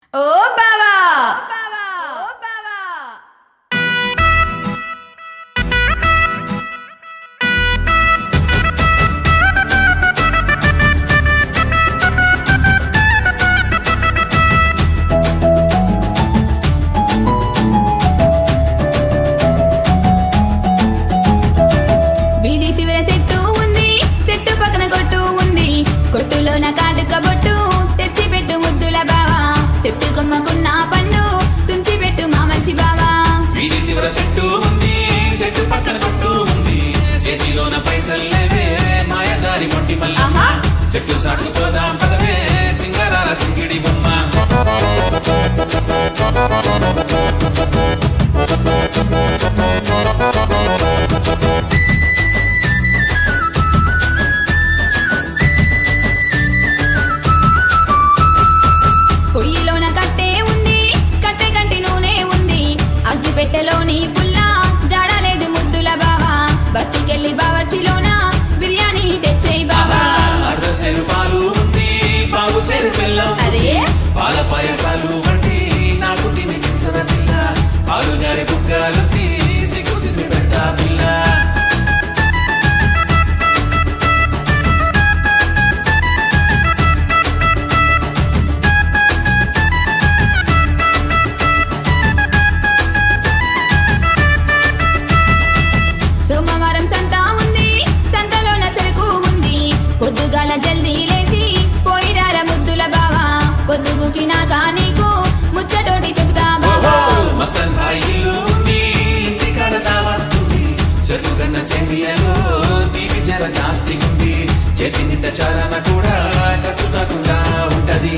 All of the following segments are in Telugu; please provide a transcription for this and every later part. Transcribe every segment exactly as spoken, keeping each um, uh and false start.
ఓ బావా వీధి చివర చెట్టు ఉంది, చెట్టు పక్కన కొట్టు ఉంది, కొట్టులోన కాటుక బొట్టు తెచ్చి పెట్టు ముద్దుల బావా, చెట్టు కొమ్మకున్న పండు తుంచి పెట్టు మా మంచి బావా. వీధి చివర చెట్టు ఉంది, చెట్టు పక్కన కొట్టు ఉంది, చేతిలోన పైసల్లేవే మాయదారి మొట్టి మల్లమ్మ, చెట్టు సాటుకు పోదాం పదవే సింగరాల సింగిడి బొమ్మ. పొయ్యిలోన కట్టే ఉంది, కట్టె కంటి నూనె ఉంది, అగ్గి పెట్టెలోని పుల్ల జాడలేదు ముద్దుల బావా, బస్తికెళ్ళి బావర్చిలోన బిర్యానీ తెచ్చేయి బావా. అర్ధ సేరు పాలు ఉంది, బావు సేరు బెల్లం, అరే పాల పాయసాలు వంటి నాకు తినిపించద పిల్ల, పాలు గారి బుగ్గాలుంది సిగ్గు సిగ్గు పెడతా పిల్ల. సోమవారం సంత ఉంది, సంతలోన సరుకు ఉంది, పొద్దుగాల జల్దీ లేచి పోయిరార ముద్దుల బావా, పొద్దుగుకి నాకా నీకు ముచ్చటోటి చెబుతా బావా. మస్తన్ భాయ్ ఇల్లు ఉంది, ఇంటి కాడ దావత్తుంది, చదువుకన్న సేమియలో దీవి జర జాస్తి ఉంది, చేతి నింట చారన కూడా ఖర్చు కాకుండా ఉంటది.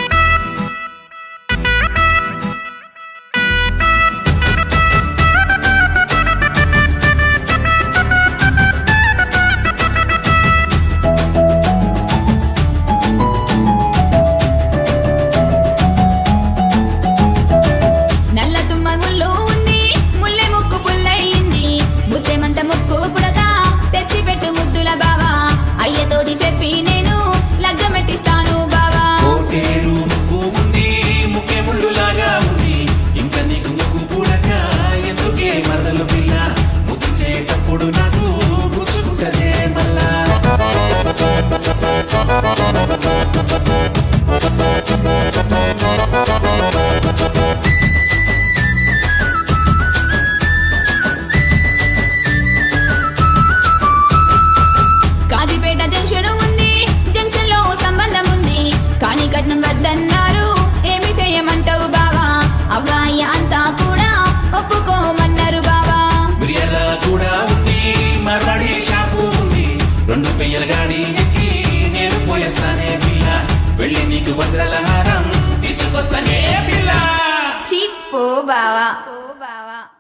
నల్ల తుమ్మ ముళ్ళు ఉంది, ముల్లె ముక్కు పుల్లయింది, ముద్దెమంత ముక్కు పుడక తెచ్చి పెట్టు ముద్దుల బావా, అయ్యతోటి చెప్పి నేను లగ్గమెట్టిస్తాను బావా. కోటేరు ముక్కు ఉంది, ముక్కే ముళ్ళు లాగా ఉంది, ఇంకా నీకు ముక్కు పూడక ఎందుకే మరదలు పిల్ల, ముక్కు చేటప్పుడు నాకు గుచ్చుకుంటదే మళ్ళా. కాజీపేట జంక్షన్ ఉంది, జంక్షన్ లో సంబంధం ఉంది, కానీ కట్నం వద్దన్నారు, ఏమి చేయమంటావు బావా, అవ్వాయి అంతా కూడా ఒప్పుకోమన్నారు బావా. మిరియాల కూడా ఉంది, మార్వాడి షాపు ఉంది, రెండు పెయ్యల గాడి ఎక్కి నేను పోయేస్తానే పిల్ల, వెళ్ళి నీకు వజ్రాల హారం తీసుకొస్తానే పిల్ల. చీ పో బావా.